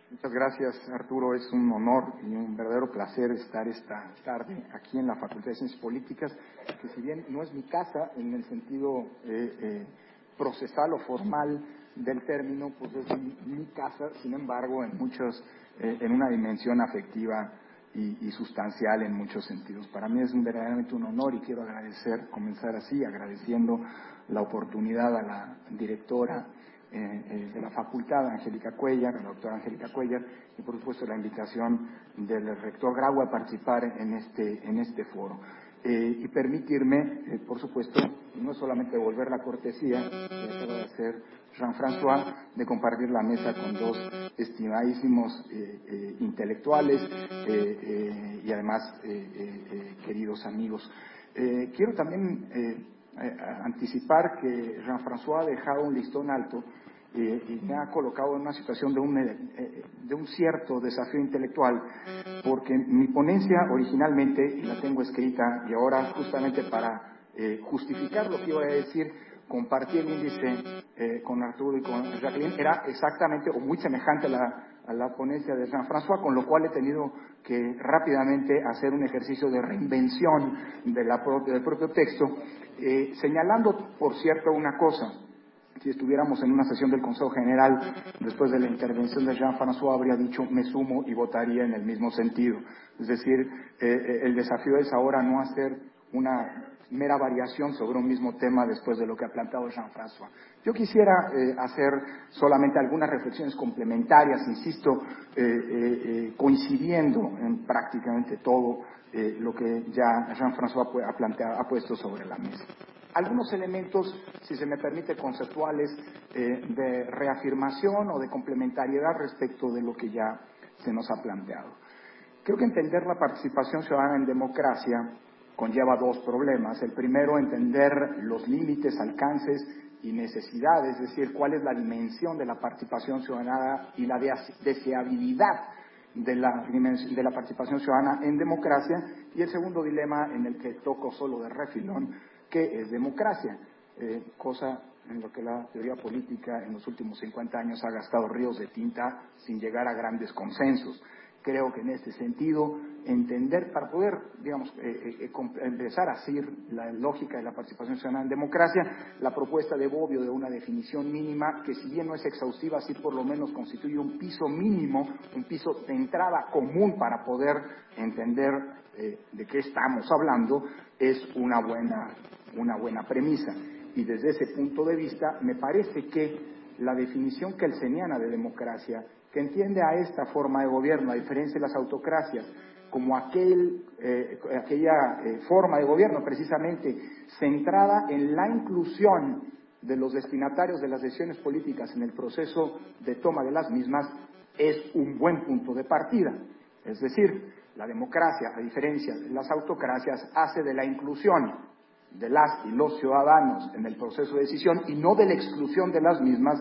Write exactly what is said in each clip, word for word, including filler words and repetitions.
Muchas gracias, Arturo. Es un honor y un verdadero placer estar esta tarde aquí en la Facultad de Ciencias Políticas, que si bien no es mi casa en el sentido eh, eh, procesal o formal del término, pues es mi, mi casa, sin embargo, en muchos, eh, en una dimensión afectiva y, y sustancial en muchos sentidos. Para mí es un, verdaderamente un honor y quiero agradecer, comenzar así, agradeciendo la oportunidad a la directora Eh, eh, de la facultad, Angélica Cuellar, la doctora Angélica Cuellar, y por supuesto la invitación del rector Grau a participar en este, en este foro. Eh, y permitirme, eh, por supuesto, no solamente devolver la cortesía que acaba de hacer Jean-François, de compartir la mesa con dos estimadísimos eh, eh, intelectuales eh, eh, y además eh, eh, eh, queridos amigos. Eh, quiero también eh, eh, anticipar que Jean-François ha dejado un listón alto eh, y me ha colocado en una situación de un, eh, de un cierto desafío intelectual, porque mi ponencia originalmente, y la tengo escrita, y ahora justamente para eh, justificar lo que iba a decir, compartí el índice eh, con Arturo y con Jacqueline, era exactamente o muy semejante a la, a la ponencia de Jean-François, con lo cual he tenido que rápidamente hacer un ejercicio de reinvención de la pro del propio texto, eh, señalando, por cierto, una cosa. Si estuviéramos en una sesión del Consejo General, después de la intervención de Jean-François, habría dicho me sumo y votaría en el mismo sentido. Es decir, eh, el desafío es ahora no hacer una mera variación sobre un mismo tema después de lo que ha planteado Jean-François. Yo quisiera eh, hacer solamente algunas reflexiones complementarias, insisto, eh, eh, eh, coincidiendo en prácticamente todo eh, lo que ya Jean-François ha planteado, ha puesto sobre la mesa. Algunos elementos, si se me permite, conceptuales eh, de reafirmación o de complementariedad respecto de lo que ya se nos ha planteado. Creo que entender la participación ciudadana en democracia conlleva dos problemas. El primero, entender los límites, alcances y necesidades, es decir, cuál es la dimensión de la participación ciudadana y la deseabilidad de la, de la participación ciudadana en democracia. Y el segundo dilema, en el que toco solo de refilón, que es democracia, eh, cosa en lo que la teoría política en los últimos cincuenta años ha gastado ríos de tinta sin llegar a grandes consensos. Creo que en este sentido, entender, para poder, digamos, eh, eh, empezar a asir la lógica de la participación ciudadana en democracia, la propuesta de Bobbio de una definición mínima, que si bien no es exhaustiva, sí por lo menos constituye un piso mínimo, un piso de entrada común para poder entender eh, de qué estamos hablando, es una buena, una buena premisa. Y desde ese punto de vista, me parece que la definición kelseniana de democracia, que entiende a esta forma de gobierno, a diferencia de las autocracias, como aquel, eh, aquella eh, forma de gobierno precisamente centrada en la inclusión de los destinatarios de las decisiones políticas en el proceso de toma de las mismas, es un buen punto de partida. Es decir, la democracia, a diferencia de las autocracias, hace de la inclusión de las y los ciudadanos en el proceso de decisión y no de la exclusión de las mismas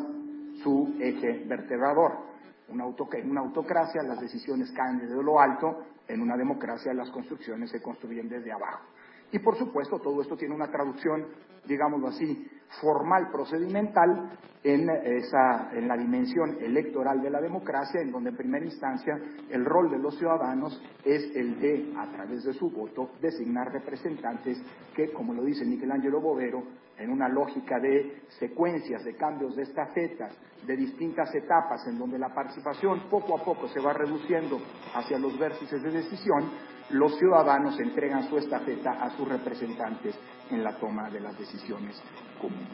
su eje vertebrador. Una autoc- en una autocracia las decisiones caen desde lo alto, en una democracia las construcciones se construyen desde abajo. Y por supuesto todo esto tiene una traducción, digámoslo así, formal, procedimental, en, esa, en la dimensión electoral de la democracia, en donde en primera instancia el rol de los ciudadanos es el de, a través de su voto, designar representantes que, como lo dice Michelangelo Bovero, en una lógica de secuencias, de cambios de estafetas, de distintas etapas, en donde la participación poco a poco se va reduciendo hacia los vértices de decisión, los ciudadanos entregan su estafeta a sus representantes en la toma de las decisiones comunes.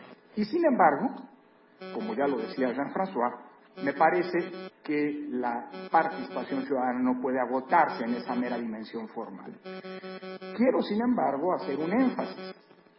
Y sin embargo, como ya lo decía Jean-François, me parece que la participación ciudadana no puede agotarse en esa mera dimensión formal. Quiero, sin embargo, hacer un énfasis,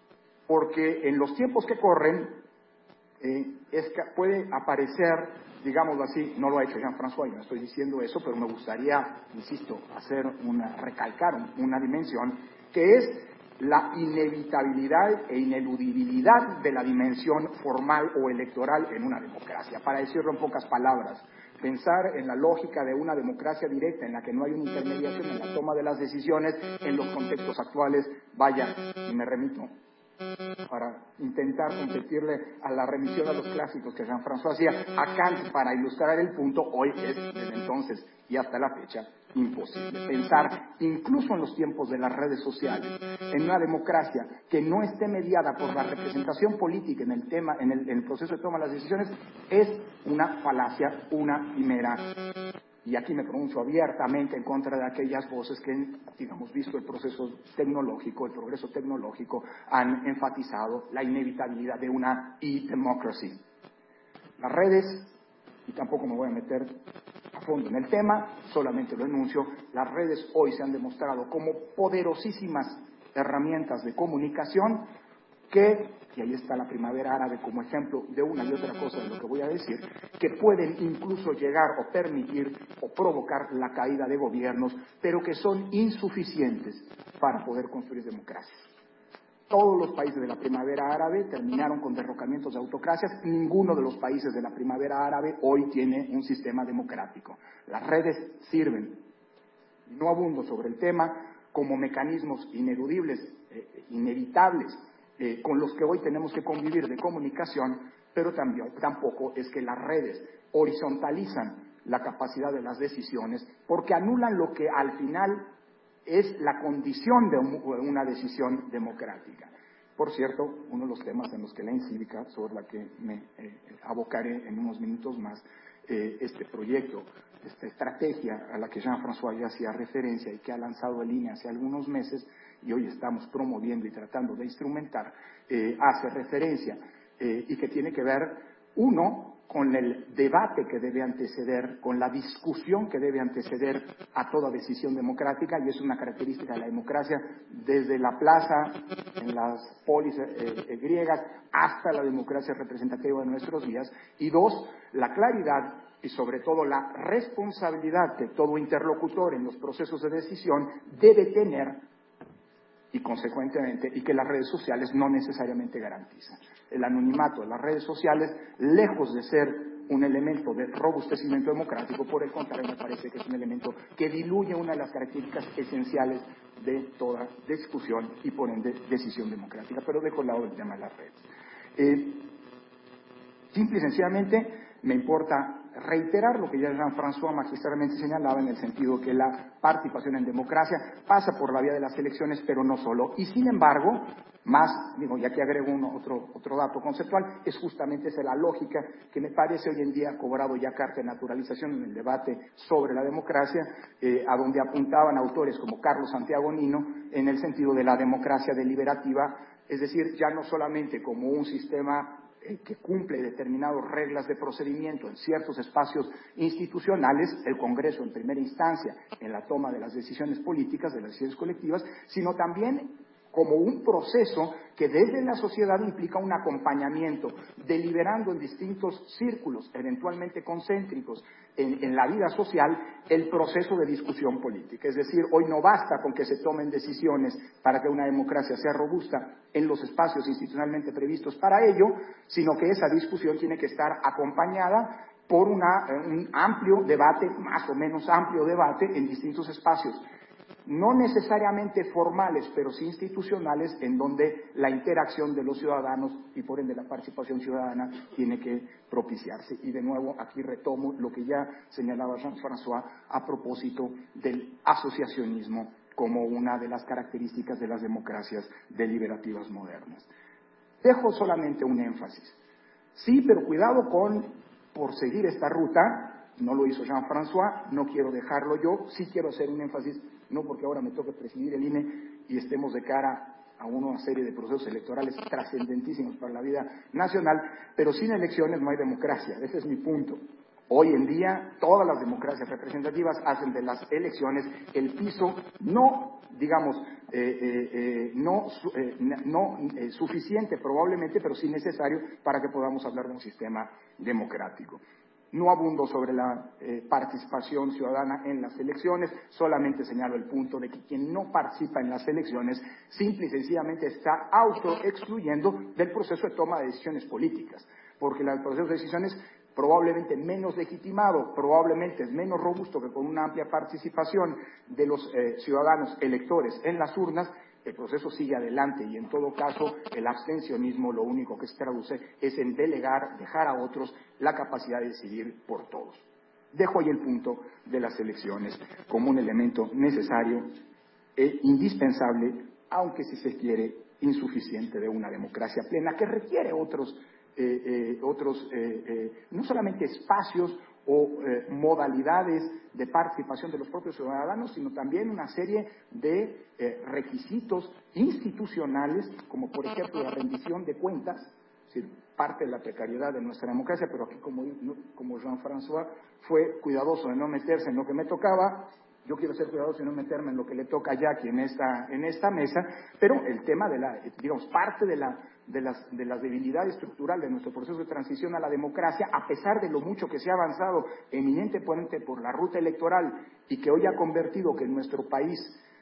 porque en los tiempos que corren eh, es que puede aparecer, digámoslo así, no lo ha hecho Jean-François, y no estoy diciendo eso, pero me gustaría, insisto, hacer una, recalcar una dimensión, que es la inevitabilidad e ineludibilidad de la dimensión formal o electoral en una democracia. Para decirlo en pocas palabras, pensar en la lógica de una democracia directa en la que no hay una intermediación en la toma de las decisiones en los contextos actuales, vaya, y me remito para intentar competirle a la remisión a los clásicos que Jean-François hacía a Kant para ilustrar el punto, hoy es desde entonces y hasta la fecha imposible. Pensar, incluso en los tiempos de las redes sociales, en una democracia que no esté mediada por la representación política en el tema, en el, en el proceso de toma de las decisiones, es una falacia, una quimera. Y aquí me pronuncio abiertamente en contra de aquellas voces que, digamos, visto el proceso tecnológico, el progreso tecnológico, han enfatizado la inevitabilidad de una e-democracy. Las redes, y tampoco me voy a meter a fondo en el tema, solamente lo enuncio, las redes hoy se han demostrado como poderosísimas herramientas de comunicación que, y ahí está la primavera árabe como ejemplo de una y otra cosa de lo que voy a decir, que pueden incluso llegar o permitir o provocar la caída de gobiernos, pero que son insuficientes para poder construir democracia. Todos los países de la primavera árabe terminaron con derrocamientos de autocracias. Ninguno de los países de la primavera árabe hoy tiene un sistema democrático. Las redes sirven, no abundo sobre el tema, como mecanismos ineludibles, eh, inevitables, eh, con los que hoy tenemos que convivir de comunicación, pero también, tampoco es que las redes horizontalizan la capacidad de las decisiones, porque anulan lo que al final es la condición de una decisión democrática. Por cierto, uno de los temas en los que la Incívica, sobre la que me eh, abocaré en unos minutos más, eh, este proyecto, esta estrategia a la que Jean-François ya hacía referencia y que ha lanzado el I N E hace algunos meses y hoy estamos promoviendo y tratando de instrumentar, eh, hace referencia eh, y que tiene que ver, uno, con el debate que debe anteceder, con la discusión que debe anteceder a toda decisión democrática, y es una característica de la democracia desde la plaza, en las polis eh, eh, griegas, hasta la democracia representativa de nuestros días, y dos, la claridad y sobre todo la responsabilidad que todo interlocutor en los procesos de decisión debe tener y consecuentemente, y que las redes sociales no necesariamente garantizan. El anonimato de las redes sociales, lejos de ser un elemento de robustecimiento democrático, por el contrario, me parece que es un elemento que diluye una de las características esenciales de toda discusión y, por ende, decisión democrática. Pero dejo al lado el tema de las redes. Eh, simple y sencillamente, me importa reiterar lo que ya Jean-François magistralmente señalaba, en el sentido que la participación en democracia pasa por la vía de las elecciones, pero no solo. Y sin embargo, más, digo, ya que agrego uno, otro, otro dato conceptual, es justamente esa la lógica que me parece hoy en día ha cobrado ya carta de naturalización en el debate sobre la democracia, eh, a donde apuntaban autores como Carlos Santiago Nino, en el sentido de la democracia deliberativa, es decir, ya no solamente como un sistema que cumple determinadas reglas de procedimiento en ciertos espacios institucionales, el Congreso en primera instancia en la toma de las decisiones políticas, de las decisiones colectivas, sino también como un proceso que desde la sociedad implica un acompañamiento, deliberando en distintos círculos, eventualmente concéntricos, en, en la vida social, el proceso de discusión política. Es decir, hoy no basta con que se tomen decisiones para que una democracia sea robusta en los espacios institucionalmente previstos para ello, sino que esa discusión tiene que estar acompañada por una, un amplio debate, más o menos amplio debate, en distintos espacios, no necesariamente formales, pero sí institucionales, en donde la interacción de los ciudadanos y por ende la participación ciudadana tiene que propiciarse. Y de nuevo aquí retomo lo que ya señalaba Jean-François a propósito del asociacionismo como una de las características de las democracias deliberativas modernas. Dejo solamente un énfasis. Sí, pero cuidado con, por seguir esta ruta, no lo hizo Jean-François, no quiero dejarlo yo, sí quiero hacer un énfasis, no porque ahora me toque presidir el I N E y estemos de cara a una serie de procesos electorales trascendentísimos para la vida nacional, pero sin elecciones no hay democracia, ese es mi punto. Hoy en día todas las democracias representativas hacen de las elecciones el piso no, digamos, eh, eh, eh, no, eh, no eh, suficiente probablemente, pero sí necesario para que podamos hablar de un sistema democrático. No abundo sobre la eh, participación ciudadana en las elecciones, solamente señalo el punto de que quien no participa en las elecciones simple y sencillamente está autoexcluyendo del proceso de toma de decisiones políticas, porque el proceso de decisiones probablemente menos legitimado, probablemente es menos robusto que con una amplia participación de los eh, ciudadanos electores en las urnas, el proceso sigue adelante y en todo caso el abstencionismo lo único que se traduce es en delegar, dejar a otros la capacidad de decidir por todos. Dejo ahí el punto de las elecciones como un elemento necesario e indispensable, aunque si se quiere insuficiente, de una democracia plena que requiere otros, eh, eh, otros eh, eh, no solamente espacios o eh, modalidades de participación de los propios ciudadanos, sino también una serie de eh, requisitos institucionales, como por ejemplo la rendición de cuentas, es decir, parte de la precariedad de nuestra democracia, pero aquí como, como Jean-François fue cuidadoso de no meterse en lo que me tocaba, yo quiero ser cuidadoso y no meterme en lo que le toca a Jackie en esta, en esta mesa, pero el tema de la, digamos, parte de la, de las, de la debilidad estructural de nuestro proceso de transición a la democracia, a pesar de lo mucho que se ha avanzado eminentemente por la ruta electoral y que hoy ha convertido que en nuestro país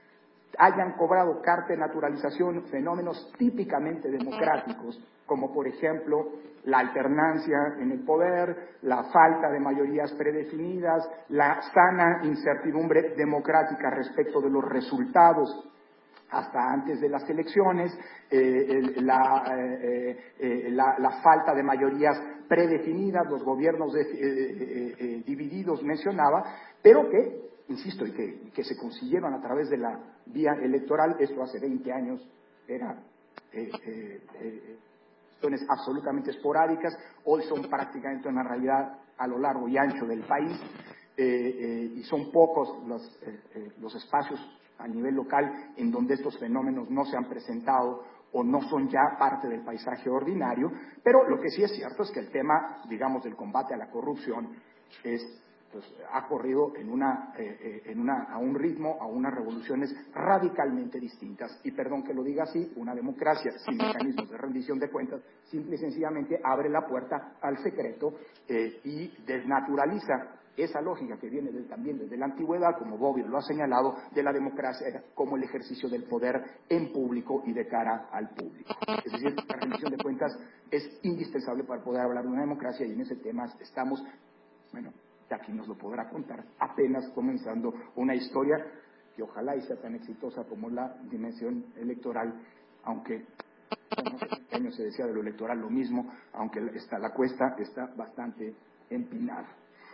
hayan cobrado carta de naturalización fenómenos típicamente democráticos, como por ejemplo la alternancia en el poder, la falta de mayorías predefinidas, la sana incertidumbre democrática respecto de los resultados hasta antes de las elecciones, eh, el, la, eh, eh, la, la falta de mayorías predefinidas, los gobiernos de, eh, eh, eh, divididos mencionaba, pero que, insisto, y que, y que se consiguieron a través de la vía electoral. Esto hace veinte años era eh, eh, eh, cuestiones absolutamente esporádicas, hoy son prácticamente una realidad a lo largo y ancho del país, eh, eh, y son pocos los, eh, eh, los espacios a nivel local en donde estos fenómenos no se han presentado o no son ya parte del paisaje ordinario, pero lo que sí es cierto es que el tema, digamos, del combate a la corrupción es, pues, ha corrido en una, eh, eh, en una, a un ritmo, a unas revoluciones radicalmente distintas. Y perdón que lo diga así, una democracia sin mecanismos de rendición de cuentas simple y sencillamente abre la puerta al secreto eh, y desnaturaliza esa lógica que viene del, también desde la antigüedad, como Bobbio lo ha señalado, de la democracia como el ejercicio del poder en público y de cara al público. Es decir, la rendición de cuentas es indispensable para poder hablar de una democracia, y en ese tema estamos, bueno, aquí nos lo podrá contar, apenas comenzando una historia que ojalá y sea tan exitosa como la dimensión electoral, aunque bueno, hace años se decía de lo electoral lo mismo, aunque está, la cuesta está bastante empinada.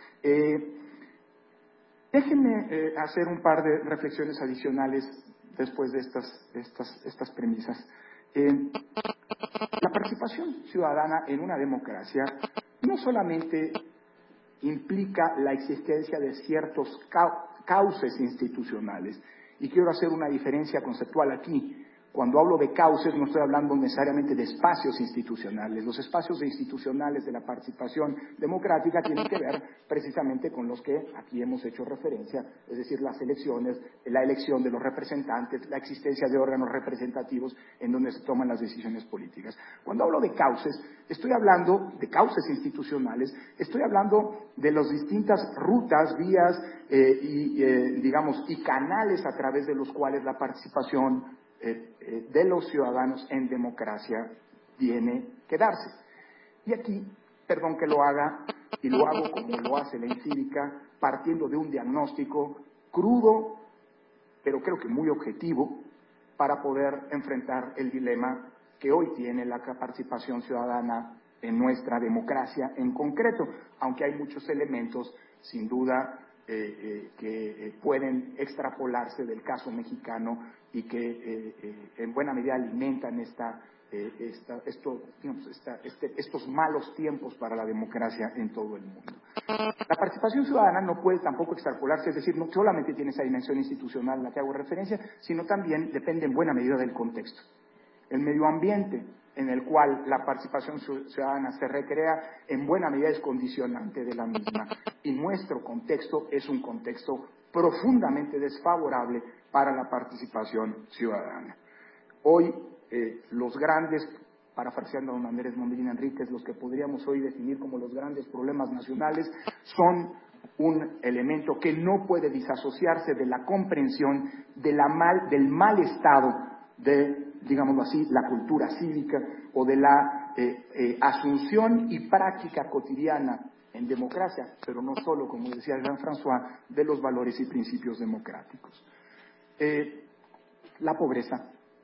Eh, déjenme eh, hacer un par de reflexiones adicionales después de estas, estas, estas premisas. Eh, la participación ciudadana en una democracia no solamente implica la existencia de ciertos cauces institucionales, y quiero hacer una diferencia conceptual aquí. Cuando hablo de cauces no estoy hablando necesariamente de espacios institucionales. Los espacios institucionales de la participación democrática tienen que ver precisamente con los que aquí hemos hecho referencia, es decir, las elecciones, la elección de los representantes, la existencia de órganos representativos en donde se toman las decisiones políticas. Cuando hablo de cauces, estoy hablando de cauces institucionales, estoy hablando de las distintas rutas, vías eh, y, eh, digamos, y canales a través de los cuales la participación Eh, eh, de los ciudadanos en democracia tiene que darse. Y aquí, perdón que lo haga, y lo hago como lo hace la Incívica, partiendo de un diagnóstico crudo, pero creo que muy objetivo, para poder enfrentar el dilema que hoy tiene la participación ciudadana en nuestra democracia en concreto, aunque hay muchos elementos, sin duda, Eh, eh, que eh, pueden extrapolarse del caso mexicano y que eh, eh, en buena medida alimentan esta, eh, esta, esto, digamos, esta, este, estos malos tiempos para la democracia en todo el mundo. La participación ciudadana no puede tampoco extrapolarse, es decir, no solamente tiene esa dimensión institucional a la que hago referencia, sino también depende en buena medida del contexto. El medio ambiente en el cual la participación ciudadana se recrea en buena medida es condicionante de la misma, y nuestro contexto es un contexto profundamente desfavorable para la participación ciudadana. Hoy eh, los grandes, parafraseando a don Andrés Mondellín Enríquez, los que podríamos hoy definir como los grandes problemas nacionales son un elemento que no puede disasociarse de la comprensión de la mal, del mal estado de, digámoslo así, la cultura cívica o de la eh, eh, asunción y práctica cotidiana en democracia, pero no solo, como decía Jean-François, de los valores y principios democráticos. Eh, la pobreza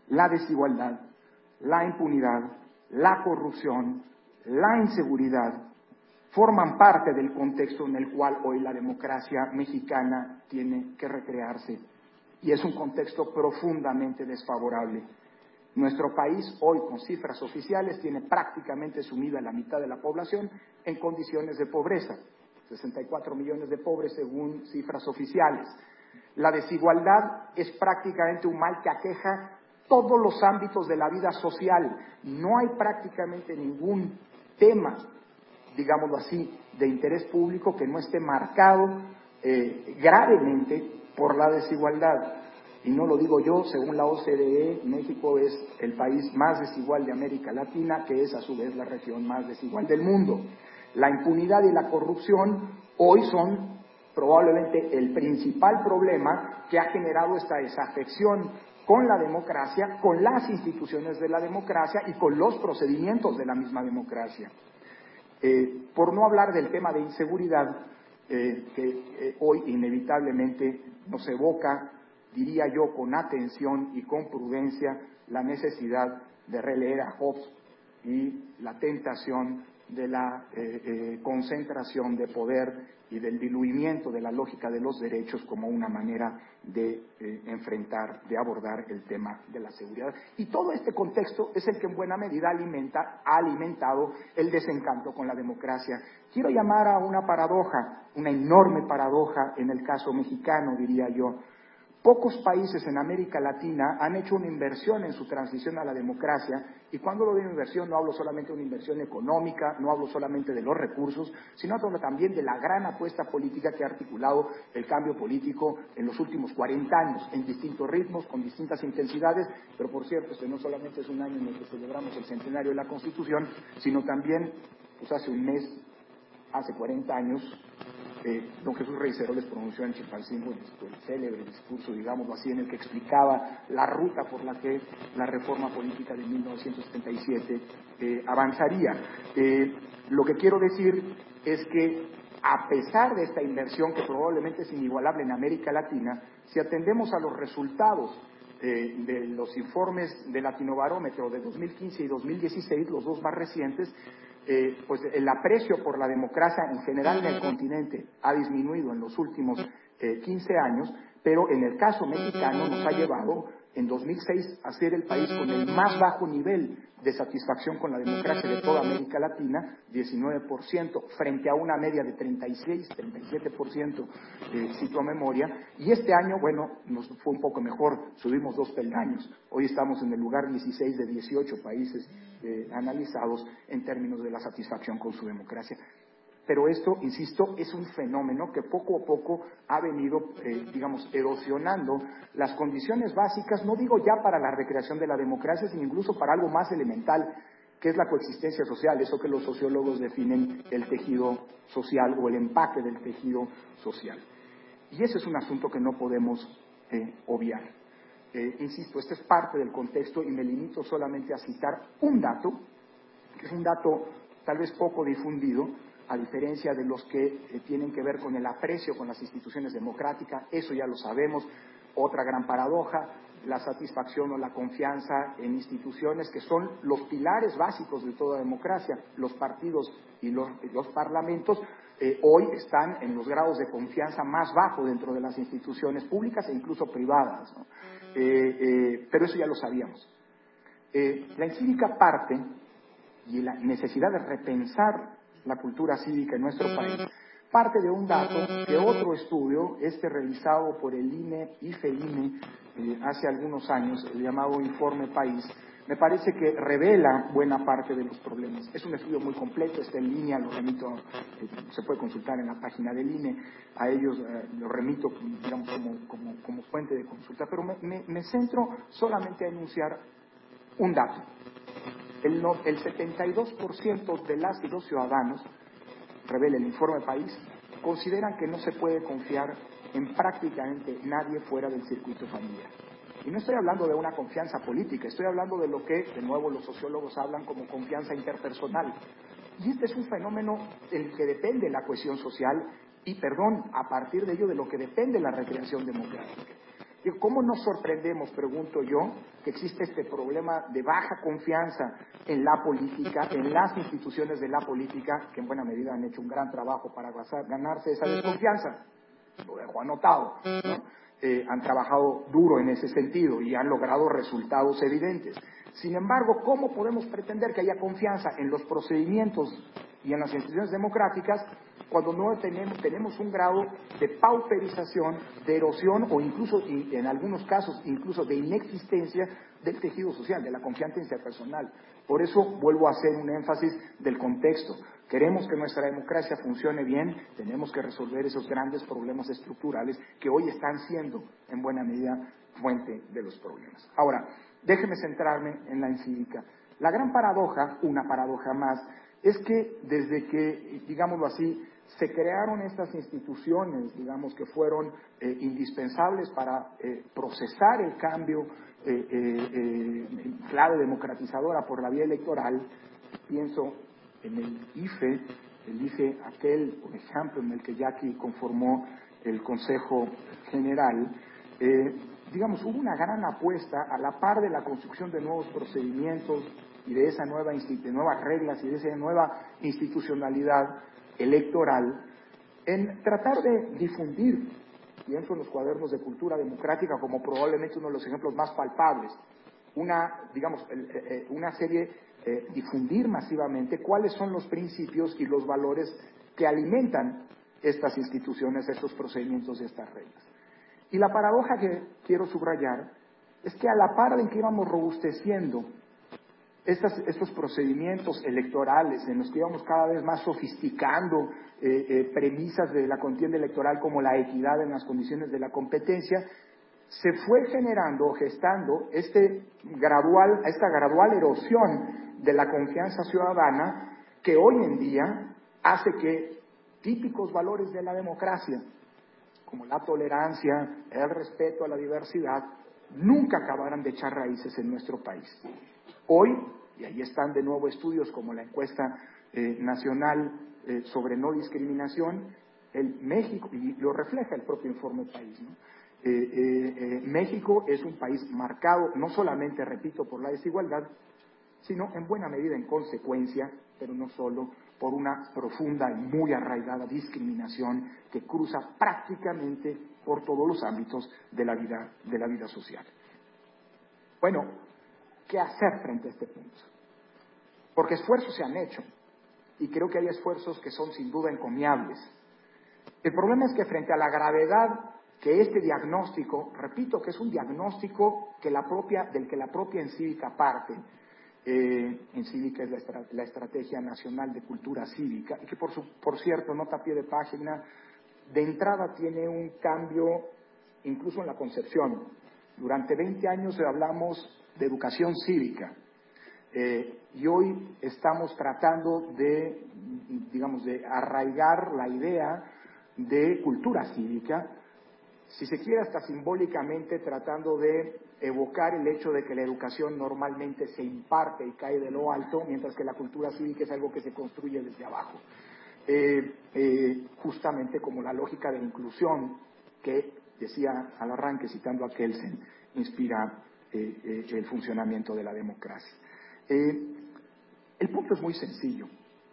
la desigualdad, la impunidad, la corrupción, la inseguridad, forman parte del contexto en el cual hoy la democracia mexicana tiene que recrearse. Y es un contexto profundamente desfavorable. Nuestro país hoy, con cifras oficiales, tiene prácticamente sumida la mitad de la población en condiciones de pobreza. sesenta y cuatro millones de pobres según cifras oficiales. La desigualdad es prácticamente un mal que aqueja todos los ámbitos de la vida social. No hay prácticamente ningún tema, digámoslo así, de interés público que no esté marcado eh, gravemente por la desigualdad. Y no lo digo yo, según la O C D E, México es el país más desigual de América Latina, que es a su vez la región más desigual del mundo. La impunidad y la corrupción hoy son probablemente el principal problema que ha generado esta desafección con la democracia, con las instituciones de la democracia y con los procedimientos de la misma democracia. Eh, por no hablar del tema de inseguridad, eh, que eh, hoy inevitablemente nos evoca, diría yo, con atención y con prudencia, la necesidad de releer a Hobbes y la tentación de la eh, eh, concentración de poder y del diluimiento de la lógica de los derechos como una manera de eh, enfrentar, de abordar el tema de la seguridad. Y todo este contexto es el que en buena medida alimenta, ha alimentado el desencanto con la democracia. Quiero llamar a una paradoja, una enorme paradoja en el caso mexicano, diría yo. Pocos países en América Latina han hecho una inversión en su transición a la democracia, y cuando lo digo inversión no hablo solamente de una inversión económica, no hablo solamente de los recursos, sino hablo también de la gran apuesta política que ha articulado el cambio político en los últimos cuarenta años, en distintos ritmos, con distintas intensidades, pero por cierto, este no solamente es un año en el que celebramos el centenario de la Constitución, sino también, pues hace un mes, hace cuarenta años, Eh, don Jesús Rey Ceró les pronunció en Chilpancingo el célebre discurso, digámoslo así, en el que explicaba la ruta por la que la reforma política de mil novecientos setenta y siete eh, avanzaría. Eh, lo que quiero decir es que, a pesar de esta inversión que probablemente es inigualable en América Latina, si atendemos a los resultados eh, de los informes de Latinobarómetro de dos mil quince y dos mil dieciséis, los dos más recientes, Eh, pues el aprecio por la democracia en general en el continente ha disminuido en los últimos eh, quince años, pero en el caso mexicano nos ha llevado en dos mil seis a ser el país con el más bajo nivel de satisfacción con la democracia de toda América Latina, diecinueve por ciento, frente a una media de treinta y seis, treinta y siete por ciento, eh, cito a memoria, y este año, bueno, nos fue un poco mejor, subimos dos peldaños, hoy estamos en el lugar dieciséis de dieciocho países eh, analizados en términos de la satisfacción con su democracia. Pero esto, insisto, es un fenómeno que poco a poco ha venido, eh, digamos, erosionando las condiciones básicas, no digo ya para la recreación de la democracia, sino incluso para algo más elemental, que es la coexistencia social, eso que los sociólogos definen el tejido social o el empaque del tejido social. Y ese es un asunto que no podemos eh, obviar. Eh, insisto, este es parte del contexto y me limito solamente a citar un dato, que es un dato tal vez poco difundido, a diferencia de los que eh, tienen que ver con el aprecio con las instituciones democráticas, eso ya lo sabemos. Otra gran paradoja, la satisfacción o la confianza en instituciones que son los pilares básicos de toda democracia. Los partidos y los, los parlamentos eh, hoy están en los grados de confianza más bajos dentro de las instituciones públicas e incluso privadas, ¿no? Eh, eh, pero eso ya lo sabíamos. Eh, la encíclica parte, y la necesidad de repensar la cultura cívica en nuestro país, parte de un dato que otro estudio, este realizado por el I N E y F E I N E eh, hace algunos años, el llamado Informe País, me parece que revela buena parte de los problemas. Es un estudio muy completo, está en línea, lo remito, eh, se puede consultar en la página del I N E, a ellos eh, lo remito, digamos, como, como, como fuente de consulta, pero me, me, me centro solamente a enunciar un dato. El, no, el setenta y dos por ciento de las y los ciudadanos, revela el Informe País, consideran que no se puede confiar en prácticamente nadie fuera del circuito familiar. Y no estoy hablando de una confianza política, estoy hablando de lo que, de nuevo, los sociólogos hablan como confianza interpersonal. Y este es un fenómeno del que depende la cohesión social y, perdón, a partir de ello de lo que depende la recreación democrática. ¿Y cómo nos sorprendemos, pregunto yo, que existe este problema de baja confianza en la política, en las instituciones de la política, que en buena medida han hecho un gran trabajo para ganarse esa desconfianza? Lo dejo anotado, ¿no? Eh, han trabajado duro en ese sentido y han logrado resultados evidentes. Sin embargo, ¿cómo podemos pretender que haya confianza en los procedimientos y en las instituciones democráticas cuando no tenemos, tenemos un grado de pauperización, de erosión o incluso, y en algunos casos, incluso de inexistencia del tejido social, de la confianza interpersonal? Por eso vuelvo a hacer un énfasis del contexto. Queremos que nuestra democracia funcione bien, tenemos que resolver esos grandes problemas estructurales que hoy están siendo, en buena medida, fuente de los problemas. Ahora, déjeme centrarme en la encívica. La gran paradoja, una paradoja más, es que desde que, digámoslo así, se crearon estas instituciones, digamos, que fueron eh, indispensables para eh, procesar el cambio eh, eh, eh, en clave democratizadora por la vía electoral. Pienso en el I F E, el I F E aquel, por ejemplo, en el que Jackie conformó el Consejo General. Eh, digamos, hubo una gran apuesta a la par de la construcción de nuevos procedimientos y de esa nueva de nuevas reglas y de esa nueva institucionalidad electoral, en tratar de difundir, pienso en los cuadernos de cultura democrática como probablemente uno de los ejemplos más palpables, una, digamos, eh, una serie, eh, difundir masivamente cuáles son los principios y los valores que alimentan estas instituciones, estos procedimientos y estas reglas. Y la paradoja que quiero subrayar es que a la par en que íbamos robusteciendo Estas, estos procedimientos electorales en los que íbamos cada vez más sofisticando eh, eh, premisas de la contienda electoral como la equidad en las condiciones de la competencia, se fue generando, gestando este gradual, esta gradual erosión de la confianza ciudadana que hoy en día hace que típicos valores de la democracia, como la tolerancia, el respeto a la diversidad, nunca acabaran de echar raíces en nuestro país. Hoy, y ahí están de nuevo estudios como la encuesta eh, nacional eh, sobre no discriminación, el México, y lo refleja el propio informe País, ¿no? eh, eh, eh, México es un país marcado, no solamente, repito, por la desigualdad, sino en buena medida en consecuencia, pero no solo, por una profunda y muy arraigada discriminación que cruza prácticamente por todos los ámbitos de la vida, de la vida social. Bueno, ¿qué hacer frente a este punto? Porque esfuerzos se han hecho, y creo que hay esfuerzos que son sin duda encomiables. El problema es que frente a la gravedad que este diagnóstico, repito que es un diagnóstico que la propia, del que la propia Encívica parte, eh, Encívica es la, estra, la Estrategia Nacional de Cultura Cívica, y que por, su, por cierto, nota a pie de página, de entrada tiene un cambio incluso en la concepción. Durante veinte años hablamos de educación cívica, eh, y hoy estamos tratando de, digamos, de arraigar la idea de cultura cívica, si se quiere hasta simbólicamente tratando de evocar el hecho de que la educación normalmente se imparte y cae de lo alto, mientras que la cultura cívica es algo que se construye desde abajo. Eh, eh, justamente como la lógica de inclusión que, decía al arranque, citando a Kelsen, inspira eh, eh, el funcionamiento de la democracia. Eh, el punto es muy sencillo.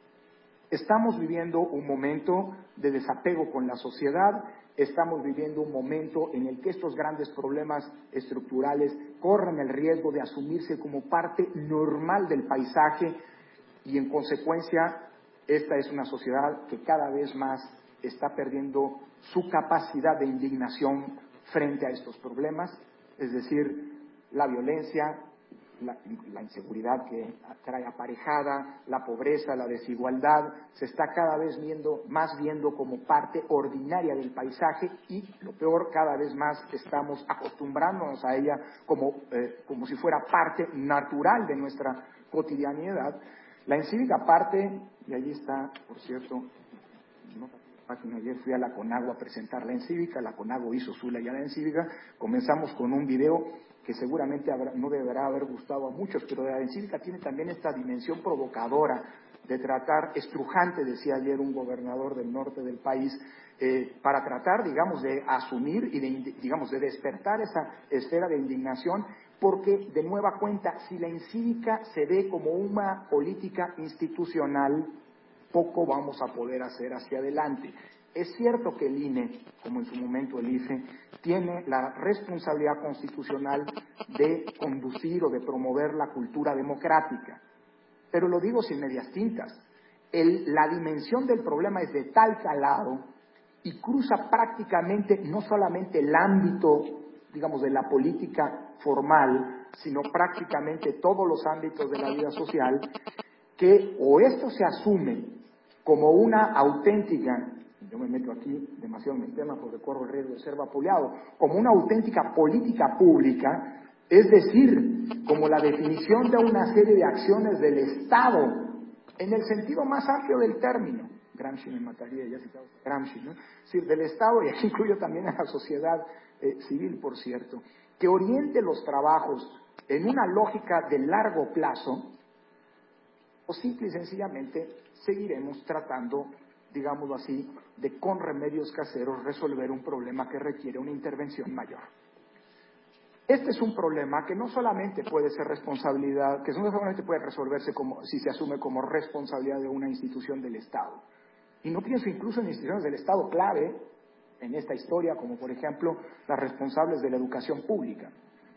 Estamos viviendo un momento de desapego con la sociedad, estamos viviendo un momento en el que estos grandes problemas estructurales corren el riesgo de asumirse como parte normal del paisaje y, en consecuencia, esta es una sociedad que cada vez más está perdiendo su capacidad de indignación frente a estos problemas, es decir, la violencia, La, la inseguridad que trae aparejada, la pobreza, la desigualdad, se está cada vez viendo, más viendo como parte ordinaria del paisaje y, lo peor, cada vez más estamos acostumbrándonos a ella como, eh, como si fuera parte natural de nuestra cotidianidad. La Encívica parte, y allí está, por cierto, no, página, ayer fui a la CONAGUA a presentar la Encívica, la CONAGUA hizo su ley a la Encívica, comenzamos con un video que seguramente habrá, no deberá haber gustado a muchos, pero la Encívica tiene también esta dimensión provocadora de tratar, estrujante, decía ayer un gobernador del norte del país, eh, para tratar, digamos, de asumir y de, digamos, de despertar esa esfera de indignación, porque, de nueva cuenta, si la incívica se ve como una política institucional, poco vamos a poder hacer hacia adelante. Es cierto que el I N E, como en su momento el I F E, tiene la responsabilidad constitucional de conducir o de promover la cultura democrática, pero lo digo sin medias tintas. El, la dimensión del problema es de tal calado y cruza prácticamente no solamente el ámbito, digamos, de la política formal, sino prácticamente todos los ámbitos de la vida social, que o esto se asume como una auténtica, yo me meto aquí demasiado en el tema porque corro el riesgo de ser vapuleado, como una auténtica política pública, es decir, como la definición de una serie de acciones del Estado, en el sentido más amplio del término. Gramsci me mataría, ya citado Gramsci, ¿no? Es decir, del Estado, y aquí incluyo también a la sociedad eh, civil, por cierto, que oriente los trabajos en una lógica de largo plazo, o simple y sencillamente seguiremos tratando, digámoslo así, de con remedios caseros resolver un problema que requiere una intervención mayor. Este es un problema que no solamente puede ser responsabilidad, que no solamente puede resolverse como, si se asume como responsabilidad de una institución del Estado. Y no pienso incluso en instituciones del Estado clave en esta historia, como por ejemplo las responsables de la educación pública.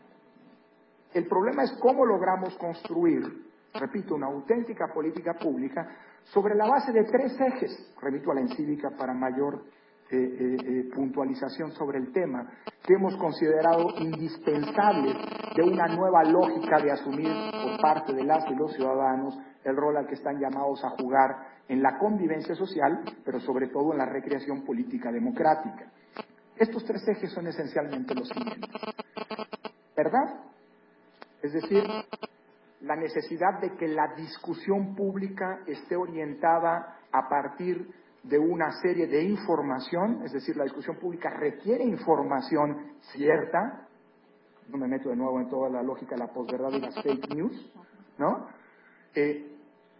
El problema es cómo logramos construir, repito, una auténtica política pública sobre la base de tres ejes. Remito a la encívica para mayor eh, eh, eh, puntualización sobre el tema, que hemos considerado indispensables de una nueva lógica de asumir por parte de las y los ciudadanos el rol al que están llamados a jugar en la convivencia social, pero sobre todo en la recreación política democrática. Estos tres ejes son esencialmente los siguientes. ¿Verdad? Es decir, la necesidad de que la discusión pública esté orientada a partir de una serie de información, es decir, la discusión pública requiere información cierta, no me meto de nuevo en toda la lógica de la posverdad y las fake news, ¿no? Eh,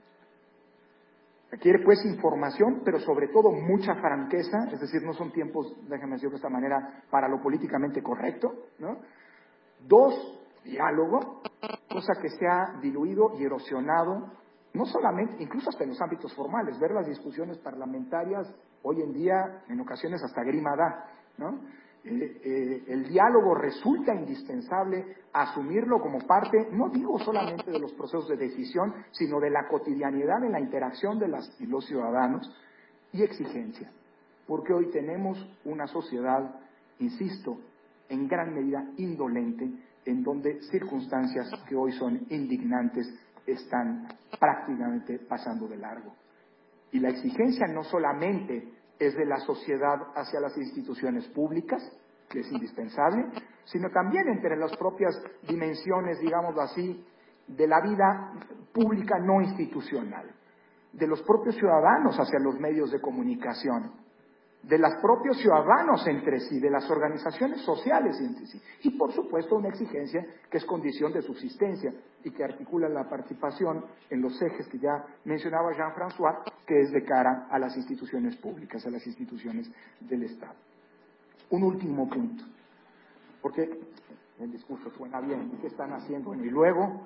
requiere pues información, pero sobre todo mucha franqueza, es decir, no son tiempos, déjenme decirlo de esta manera, para lo políticamente correcto, ¿no? Dos, diálogo, cosa que se ha diluido y erosionado, no solamente, incluso hasta en los ámbitos formales, ver las discusiones parlamentarias hoy en día, en ocasiones hasta grima da, ¿no? Eh, eh, el diálogo resulta indispensable, asumirlo como parte, no digo solamente de los procesos de decisión, sino de la cotidianidad en la interacción de las y los ciudadanos, y exigencia, porque hoy tenemos una sociedad, insisto, en gran medida indolente, en donde circunstancias que hoy son indignantes están prácticamente pasando de largo. Y la exigencia no solamente es de la sociedad hacia las instituciones públicas, que es indispensable, sino también entre las propias dimensiones, digámoslo así, de la vida pública no institucional, de los propios ciudadanos hacia los medios de comunicación, de los propios ciudadanos entre sí, de las organizaciones sociales entre sí, y por supuesto una exigencia que es condición de subsistencia y que articula la participación en los ejes que ya mencionaba Jean-François, que es de cara a las instituciones públicas, a las instituciones del Estado. Un último punto, porque el discurso suena bien, ¿qué están haciendo? Bueno, y luego,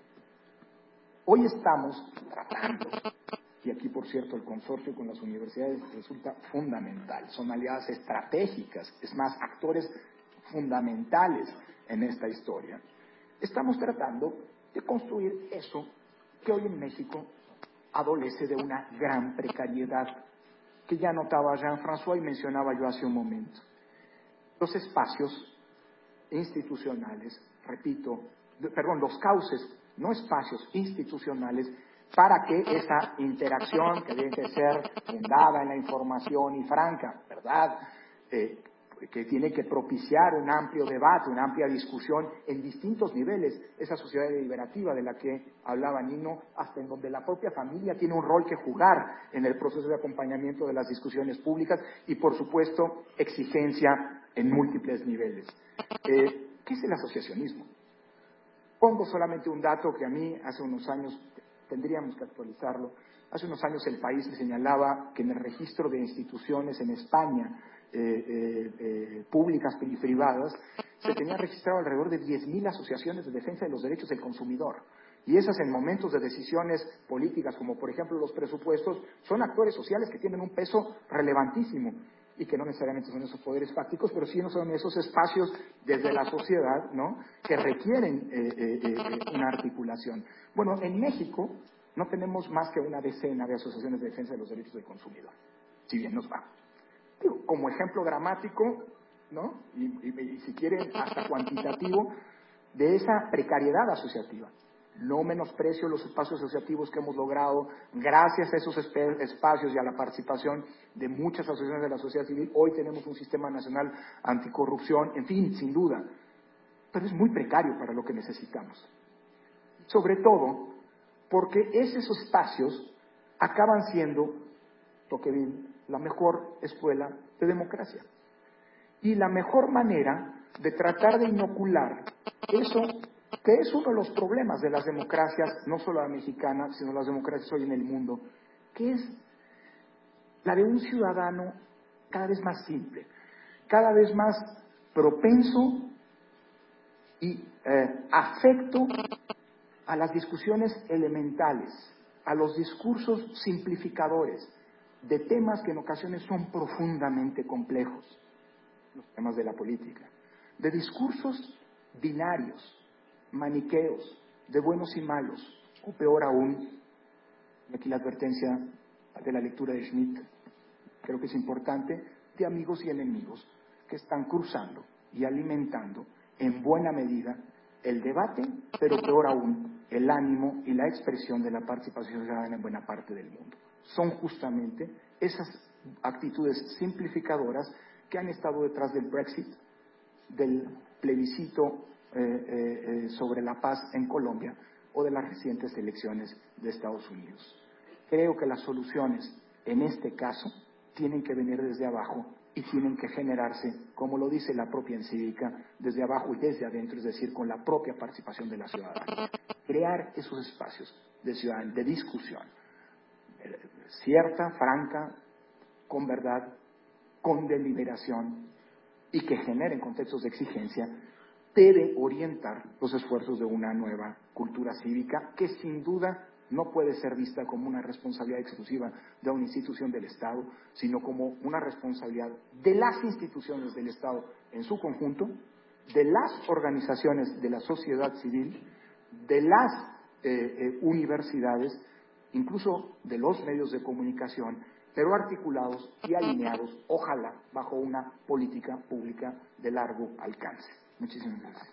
hoy estamos tratando, y aquí, por cierto, el consorcio con las universidades resulta fundamental. Son aliadas estratégicas, es más, actores fundamentales en esta historia. Estamos tratando de construir eso que hoy en México adolece de una gran precariedad, que ya notaba Jean-François y mencionaba yo hace un momento. Los espacios institucionales, repito, perdón, los cauces, no espacios institucionales, para que esa interacción, que debe que ser fundada en la información y franca, ¿verdad?, eh, que tiene que propiciar un amplio debate, una amplia discusión en distintos niveles, esa sociedad deliberativa de la que hablaba Nino, hasta en donde la propia familia tiene un rol que jugar en el proceso de acompañamiento de las discusiones públicas y, por supuesto, exigencia en múltiples niveles. Eh, ¿Qué es el asociacionismo? Pongo solamente un dato que a mí hace unos años tendríamos que actualizarlo. Hace unos años el país me señalaba que en el registro de instituciones en España, eh, eh, eh, públicas y privadas, se tenían registrado alrededor de diez mil asociaciones de defensa de los derechos del consumidor. Y esas, en momentos de decisiones políticas, como por ejemplo los presupuestos, son actores sociales que tienen un peso relevantísimo y que no necesariamente son esos poderes fácticos, pero sí no son esos espacios desde la sociedad, ¿no?, que requieren eh, eh, eh, una articulación. Bueno, en México no tenemos más que una decena de asociaciones de defensa de los derechos del consumidor, si bien nos va. Digo, como ejemplo dramático, ¿no?, y, y, y si quieren hasta cuantitativo, de esa precariedad asociativa. No menosprecio los espacios asociativos que hemos logrado gracias a esos espacios y a la participación de muchas asociaciones de la sociedad civil. Hoy tenemos un sistema nacional anticorrupción, en fin, sin duda, pero es muy precario para lo que necesitamos. Sobre todo porque esos espacios acaban siendo, Tocqueville, la mejor escuela de democracia. Y la mejor manera de tratar de inocular eso, que es uno de los problemas de las democracias, no solo la mexicana, sino las democracias hoy en el mundo, que es la de un ciudadano cada vez más simple, cada vez más propenso y eh, afecto a las discusiones elementales, a los discursos simplificadores de temas que en ocasiones son profundamente complejos, los temas de la política, de discursos binarios, maniqueos, de buenos y malos, o peor aún, y aquí la advertencia de la lectura de Schmitt, creo que es importante, de amigos y enemigos que están cruzando y alimentando en buena medida el debate, pero peor aún, el ánimo y la expresión de la participación ciudadana en buena parte del mundo. Son justamente esas actitudes simplificadoras que han estado detrás del Brexit, del plebiscito eh, eh, eh, sobre la paz en Colombia o de las recientes elecciones de Estados Unidos. Creo que las soluciones, en este caso, tienen que venir desde abajo y tienen que generarse, como lo dice la propia encíclica, desde abajo y desde adentro, es decir, con la propia participación de la ciudadanía. Crear esos espacios de ciudadanía, de discusión, eh, cierta, franca, con verdad, con deliberación, y que generen contextos de exigencia, debe orientar los esfuerzos de una nueva cultura cívica que sin duda no puede ser vista como una responsabilidad exclusiva de una institución del Estado, sino como una responsabilidad de las instituciones del Estado en su conjunto, de las organizaciones de la sociedad civil, de las eh, eh, universidades, incluso de los medios de comunicación, pero articulados y alineados, ojalá, bajo una política pública de largo alcance. Muchísimas gracias.